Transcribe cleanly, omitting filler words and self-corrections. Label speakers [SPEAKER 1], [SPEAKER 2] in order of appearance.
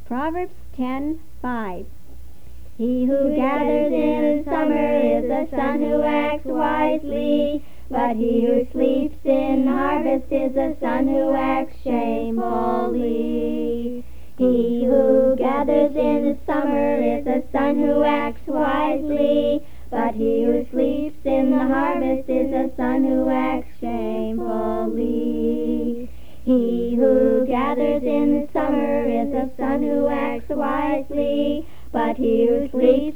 [SPEAKER 1] Proverbs 10:5. He who gathers in summer is a son who acts wisely, but he who sleeps in harvest is a son who acts shamefully. He who gathers in summer is a son who acts wisely, but he who sleeps in the harvest is a son who acts shamefully. He who gathers in summer is a son who acts wisely, but he who sleeps